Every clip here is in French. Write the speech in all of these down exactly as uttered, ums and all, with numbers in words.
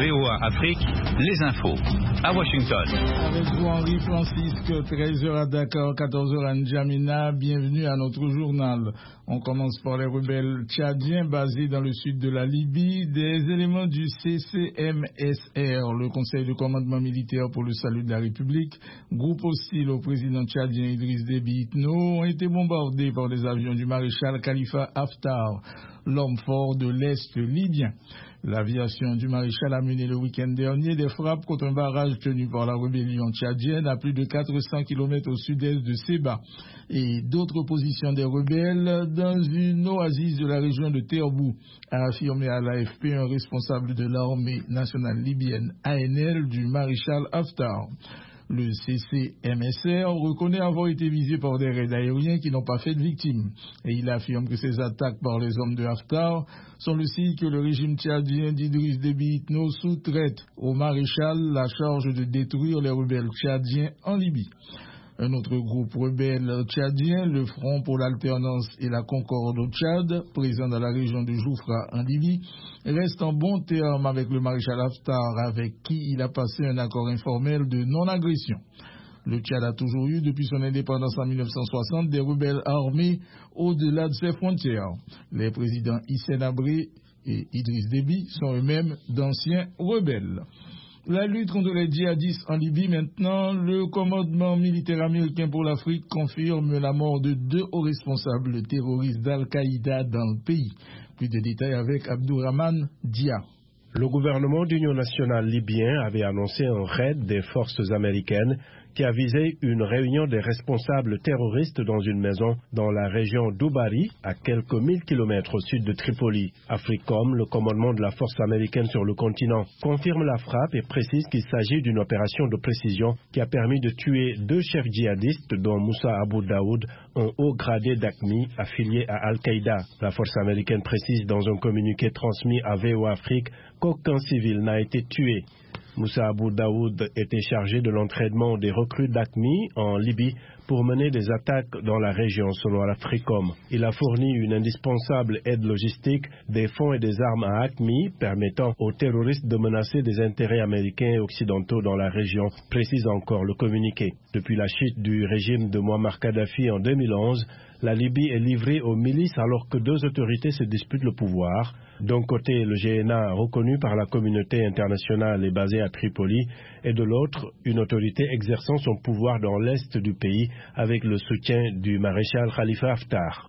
V O A Afrique, les infos. À Washington. Avec vous, Henri Francisque, treize heures à Dakar, quatorze heures à N'Djamena. Bienvenue à notre journal. On commence par les rebelles tchadiens basés dans le sud de la Libye. Des éléments du C C M S R, le Conseil de commandement militaire pour le salut de la République, groupe hostile au président tchadien Idriss Déby Itno, ont été bombardés par des avions du maréchal Khalifa Haftar, l'homme fort de l'Est libyen. L'aviation du maréchal a mené le week-end dernier des frappes contre un barrage tenu par la rébellion tchadienne à plus de quatre cents kilomètres au sud-est de Séba et d'autres positions des rebelles dans une oasis de la région de Terbou, a affirmé à l'A F P un responsable de l'armée nationale libyenne A N L du maréchal Haftar. Le C C M S R reconnaît avoir été visé par des raids aériens qui n'ont pas fait de victimes. Et il affirme que ces attaques par les hommes de Haftar sont le signe que le régime tchadien d'Idriss Déby Itno sous-traite au maréchal la charge de détruire les rebelles tchadiens en Libye. Un autre groupe rebelle tchadien, le Front pour l'alternance et la concorde au Tchad, présent dans la région de Joufra en Libye, reste en bon terme avec le maréchal Haftar, avec qui il a passé un accord informel de non-agression. Le Tchad a toujours eu, depuis son indépendance en mille neuf cent soixante, des rebelles armés au-delà de ses frontières. Les présidents Hissène Habré et Idriss Déby sont eux-mêmes d'anciens rebelles. La lutte contre les djihadistes en Libye maintenant, le commandement militaire américain pour l'Afrique confirme la mort de deux hauts responsables terroristes d'Al-Qaïda dans le pays. Plus de détails avec Abdourahmane Dia. Le gouvernement d'union nationale libyen avait annoncé un raid des forces américaines qui a visé une réunion des responsables terroristes dans une maison dans la région d'Oubari, à quelques mille kilomètres au sud de Tripoli. Africom, le commandement de la force américaine sur le continent, confirme la frappe et précise qu'il s'agit d'une opération de précision qui a permis de tuer deux chefs djihadistes, dont Moussa Abou Daoud, un haut gradé d'A Q M I affilié à Al-Qaïda. La force américaine précise dans un communiqué transmis à V O A Afrique qu'aucun civil n'a été tué. Moussa Abou Daoud était chargé de l'entraînement des recrues d'A Q M I en Libye pour mener des attaques dans la région selon l'Africom. Il a fourni une indispensable aide logistique, des fonds et des armes à A Q M I permettant aux terroristes de menacer des intérêts américains et occidentaux dans la région, précise encore le communiqué. Depuis la chute du régime de Mouammar Kadhafi en deux mille onze, la Libye est livrée aux milices alors que deux autorités se disputent le pouvoir. D'un côté, le G N A, reconnu par la communauté internationale, est basé à Tripoli, et de l'autre, une autorité exerçant son pouvoir dans l'est du pays avec le soutien du maréchal Khalifa Haftar.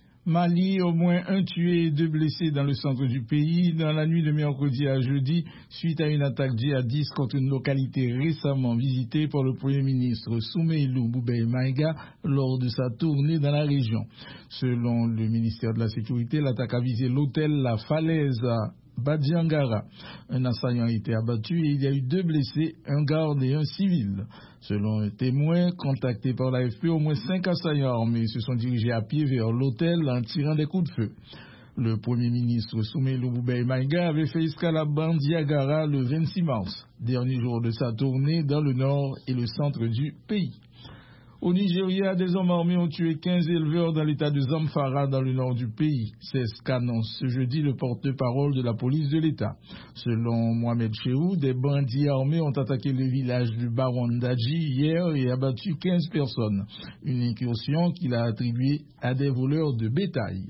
Mali, au moins un tué et deux blessés dans le centre du pays dans la nuit de mercredi à jeudi suite à une attaque djihadiste contre une localité récemment visitée par le Premier ministre Soumeilou Boubèye Maïga lors de sa tournée dans la région. Selon le ministère de la Sécurité, l'attaque a visé l'hôtel La Falaise à Badiangara. Un assaillant a été abattu et il y a eu deux blessés, un garde et un civil. Selon un témoin contacté par l'A F P, au moins cinq assaillants armés se sont dirigés à pied vers l'hôtel en tirant des coups de feu. Le Premier ministre Soumeilou Boubèye Maïga avait fait escale à Bandiagara le vingt-six mars, dernier jour de sa tournée dans le nord et le centre du pays. Au Nigeria, des hommes armés ont tué quinze éleveurs dans l'état de Zamfara, dans le nord du pays. C'est ce qu'annonce ce jeudi le porte-parole de la police de l'État. Selon Mohamed Chehou, des bandits armés ont attaqué le village du Barondaji hier et abattu quinze personnes. Une incursion qu'il a attribuée à des voleurs de bétail.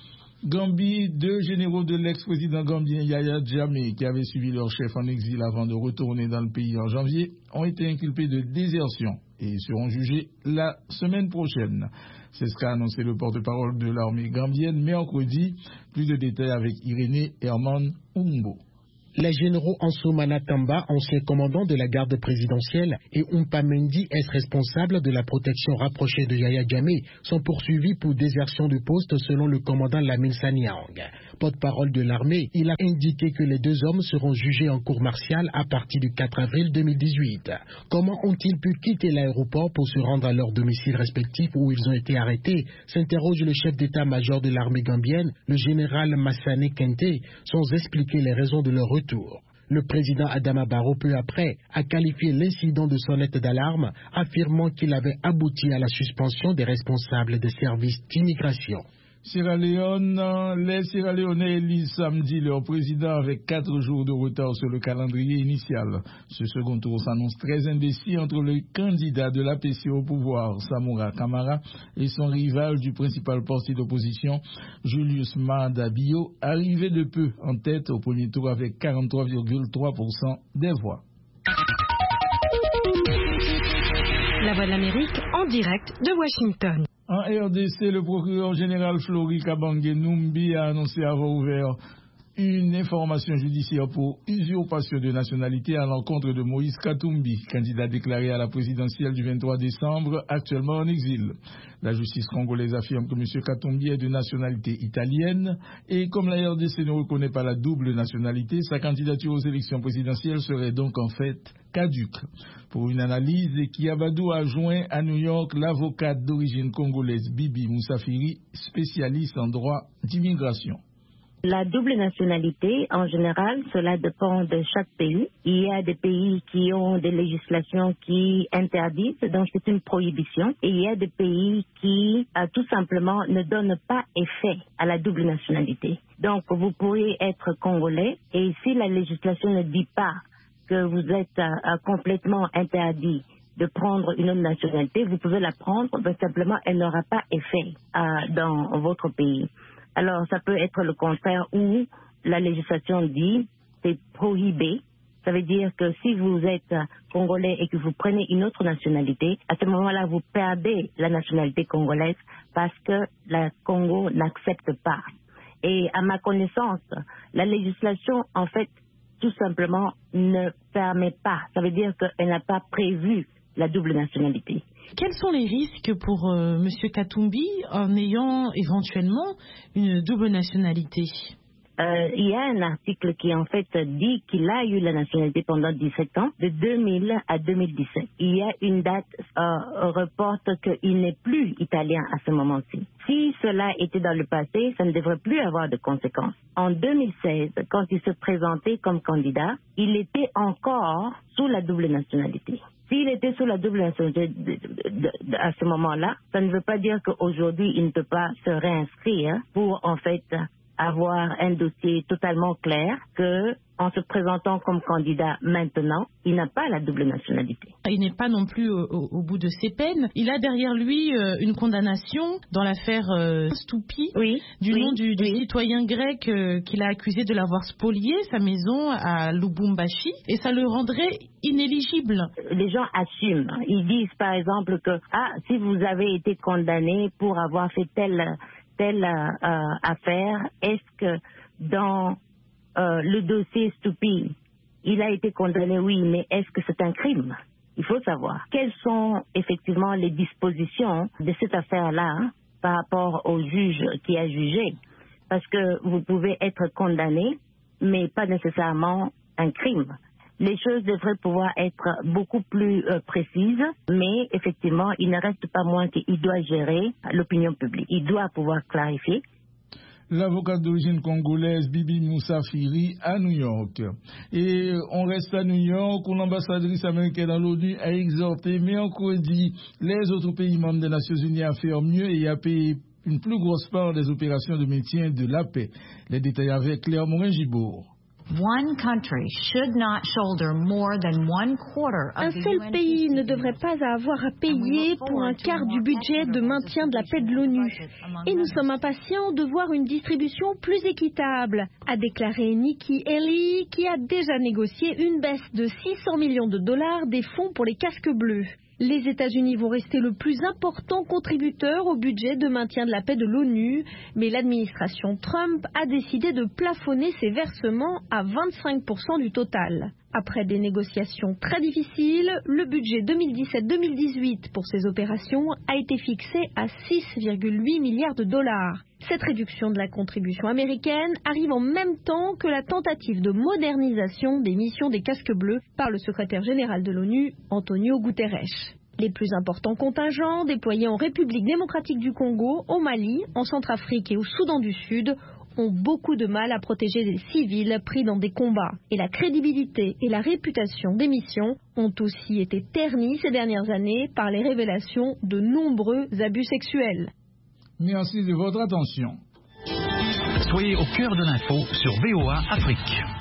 Gambie, deux généraux de l'ex-président gambien Yaya Jammeh, qui avaient suivi leur chef en exil avant de retourner dans le pays en janvier, ont été inculpés de désertion et seront jugés la semaine prochaine. C'est ce qu'a annoncé le porte-parole de l'armée gambienne mercredi. Plus de détails avec Irénée Herman Umbo. Les généraux Ansoumana Tamba, ancien commandant de la garde présidentielle, et Oumpa Mendy, ex-responsable de la protection rapprochée de Yaya Jammeh, sont poursuivis pour désertion de poste selon le commandant Lamine Sanyang. Porte-parole de l'armée, il a indiqué que les deux hommes seront jugés en cour martiale à partir du quatre avril deux mille dix-huit. Comment ont-ils pu quitter l'aéroport pour se rendre à leur domicile respectif où ils ont été arrêtés, s'interroge le chef d'état-major de l'armée gambienne, le général Massané Kente, sans expliquer les raisons de leur retour. Le président Adama Barrow, peu après, a qualifié l'incident de sonnette d'alarme, affirmant qu'il avait abouti à la suspension des responsables des services d'immigration. Sierra Leone, les Sierra Leonais élisent samedi leur président avec quatre jours de retard sur le calendrier initial. Ce second tour s'annonce très indécis entre le candidat de l'A P C au pouvoir, Samora Camara, et son rival du principal parti d'opposition, Julius Maada Bio, arrivé de peu en tête au premier tour avec quarante-trois virgule trois pour cent des voix. La Voix de l'Amérique en direct de Washington. En R D C, le procureur général Flori Kabange Numbi a annoncé avoir ouvert une information judiciaire pour usurpation de nationalité à l'encontre de Moïse Katumbi, candidat déclaré à la présidentielle du vingt-trois décembre, actuellement en exil. La justice congolaise affirme que M. Katumbi est de nationalité italienne et comme la R D C ne reconnaît pas la double nationalité, sa candidature aux élections présidentielles serait donc en fait caduque. Pour une analyse, Kiabadou a joint à New York l'avocate d'origine congolaise Bibi Moussafiri, spécialiste en droit d'immigration. La double nationalité, en général, cela dépend de chaque pays. Il y a des pays qui ont des législations qui interdisent, donc c'est une prohibition. Et il y a des pays qui, euh, tout simplement, ne donnent pas effet à la double nationalité. Donc, vous pourriez être congolais, et si la législation ne dit pas que vous êtes euh, complètement interdit de prendre une autre nationalité, vous pouvez la prendre, mais simplement, elle n'aura pas effet euh, dans votre pays. Alors, ça peut être le contraire où la législation dit c'est prohibé. Ça veut dire que si vous êtes congolais et que vous prenez une autre nationalité, à ce moment-là, vous perdez la nationalité congolaise parce que la Congo n'accepte pas. Et à ma connaissance, la législation, en fait, tout simplement ne permet pas. Ça veut dire qu'elle n'a pas prévu la double nationalité. Quels sont les risques pour euh, M. Katumbi en ayant éventuellement une double nationalité? Euh, il y a un article qui en fait dit qu'il a eu la nationalité pendant dix-sept ans, de deux mille à deux mille dix-sept. Il y a une date euh, reporte qu'il n'est plus italien à ce moment-ci. Si cela était dans le passé, ça ne devrait plus avoir de conséquences. En deux mille seize, quand il se présentait comme candidat, il était encore sous la double nationalité. S'il était sous la double nationalité de, de, de, de, à ce moment-là, ça ne veut pas dire qu'aujourd'hui il ne peut pas se réinscrire pour en fait avoir un dossier totalement clair que, en se présentant comme candidat maintenant, il n'a pas la double nationalité. Il n'est pas non plus au, au, au bout de ses peines. Il a derrière lui euh, une condamnation dans l'affaire euh, Stoupi, oui, du oui, nom du, du oui. citoyen grec euh, qu'il a accusé de l'avoir spolié sa maison à Lubumbashi, et ça le rendrait inéligible. Les gens assument. Ils disent par exemple que ah, si vous avez été condamné pour avoir fait telle telle euh, affaire, est-ce que dans euh, le dossier Stoupi, il a été condamné, oui, mais est-ce que c'est un crime? Il faut savoir quelles sont effectivement les dispositions de cette affaire-là hein, par rapport au juge qui a jugé. Parce que vous pouvez être condamné, mais pas nécessairement un crime. Les choses devraient pouvoir être beaucoup plus euh, précises, mais effectivement, il ne reste pas moins qu'il doit gérer l'opinion publique. Il doit pouvoir clarifier. L'avocate d'origine congolaise Bibi Moussafiri à New York. Et on reste à New York où l'ambassadrice américaine à l'ONU a exhorté mercredi les autres pays membres des Nations Unies à faire mieux et à payer une plus grosse part des opérations de maintien de la paix. Les détails avec Claire Morin-Gibourg. One country should not shoulder more than one quarter of Un seul pays ne devrait pas avoir à payer pour un quart du budget de maintien de la paix de l'ONU. Et nous sommes impatients de voir une distribution plus équitable, a déclaré Nikki Haley, qui a déjà négocié une baisse de six cents millions de dollars des fonds pour les casques bleus. Les États-Unis vont rester le plus important contributeur au budget de maintien de la paix de l'ONU, mais l'administration Trump a décidé de plafonner ses versements à vingt-cinq pour cent du total. Après des négociations très difficiles, le budget deux mille dix-sept deux mille dix-huit pour ces opérations a été fixé à six virgule huit milliards de dollars. Cette réduction de la contribution américaine arrive en même temps que la tentative de modernisation des missions des casques bleus par le secrétaire général de l'ONU, Antonio Guterres. Les plus importants contingents déployés en République démocratique du Congo, au Mali, en Centrafrique et au Soudan du Sud ont beaucoup de mal à protéger des civils pris dans des combats. Et la crédibilité et la réputation des missions ont aussi été ternies ces dernières années par les révélations de nombreux abus sexuels. Merci de votre attention. Soyez au cœur de l'info sur V O A Afrique.